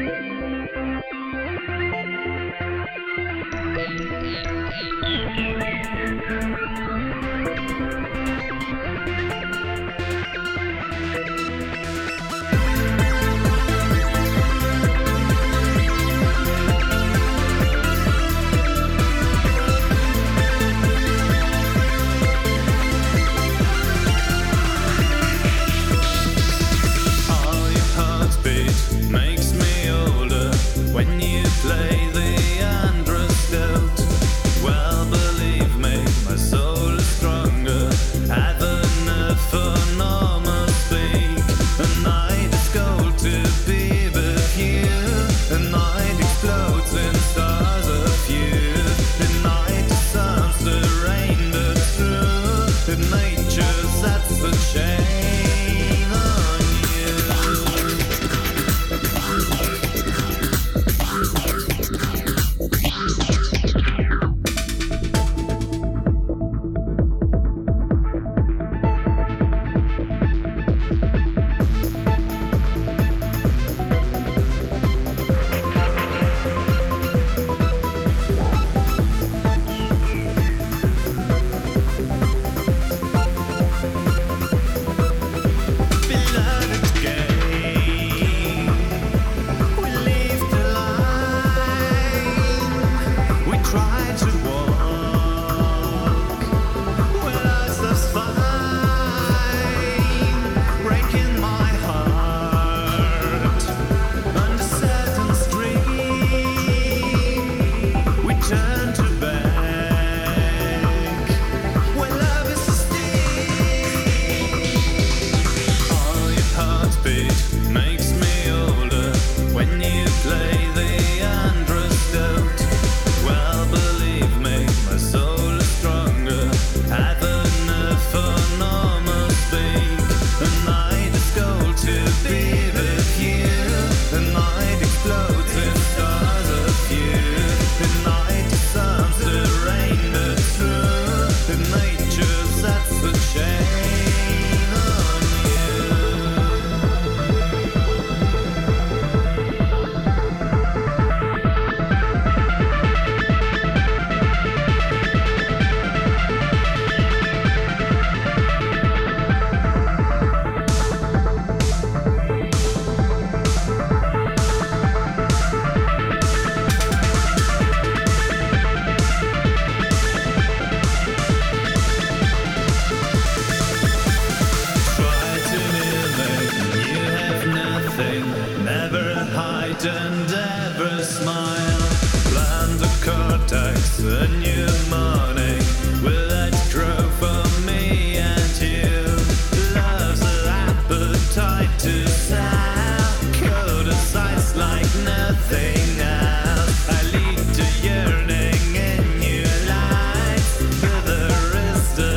And ever smile. Plant the cortex, a new morning. Will it grow for me and you? Love's an appetite to sell. Cold as ice like nothing else. I lead to yearning in your life. But there is the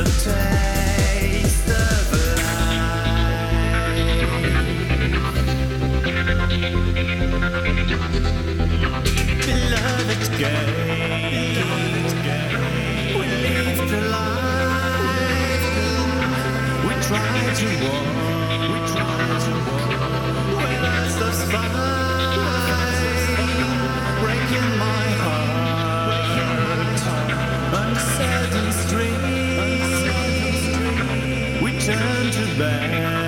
taste of Beloved game, we live the life. We try to walk, where last us fight, breaking my heart. Uncertain street, we turn to bed.